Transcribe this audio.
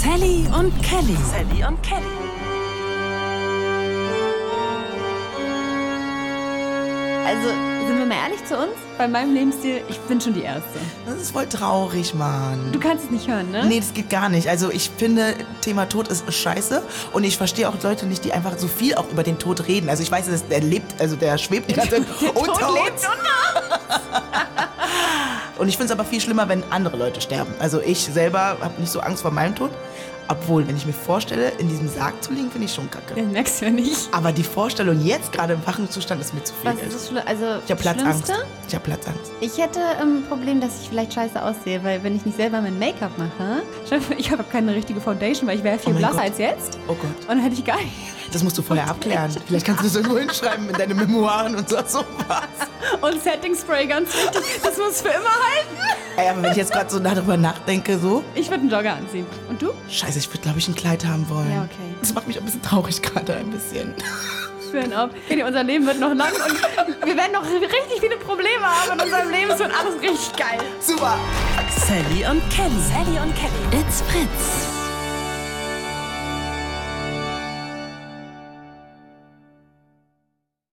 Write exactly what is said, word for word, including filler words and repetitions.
Sally und Kelly. Sally und Kelly. Also, sind wir mal ehrlich zu uns? Bei meinem Lebensstil, ich bin schon die Erste. Das ist voll traurig, Mann. Du kannst es nicht hören, ne? Nee, das geht gar nicht. Also ich finde, Thema Tod ist scheiße. Und ich verstehe auch Leute nicht, die einfach so viel auch über den Tod reden. Also ich weiß, dass der lebt, also der schwebt die ganze Zeit unter uns. Lebt unter. Und ich finde es aber viel schlimmer, wenn andere Leute sterben. Also ich selber habe nicht so Angst vor meinem Tod. Obwohl, wenn ich mir vorstelle, in diesem Sarg zu liegen, finde ich schon kacke. Das merkst du ja nicht. Aber die Vorstellung jetzt gerade im wachen Zustand ist mir zu viel. Was ist das Schli- also Ich habe Platzangst. Schlimmste? Ich habe Platzangst. Ich hätte ein Problem, dass ich vielleicht scheiße aussehe, weil wenn ich nicht selber mein Make-up mache, ich habe keine richtige Foundation, weil ich wäre viel Oh mein blasser Gott. als jetzt. Oh Gott. Und dann hätte ich gar nicht. Das musst du vorher abklären. Vielleicht kannst du das irgendwo hinschreiben in deine Memoiren und so sowas. Und Setting Spray, ganz wichtig. Das muss für immer halten. Ey, aber wenn ich jetzt gerade so darüber nachdenke, so, Ich würde einen Jogger anziehen. Und du? scheiße, ich würde, glaube ich, ein Kleid haben wollen. Ja, okay. Das macht mich ein bisschen traurig gerade, ein bisschen. Hören auf. Okay, unser Leben wird noch lang und wir werden noch richtig viele Probleme haben in unserem Leben. Es wird alles richtig geil. Super. Sally und Kelly. Sally und Kelly. It's Fritz.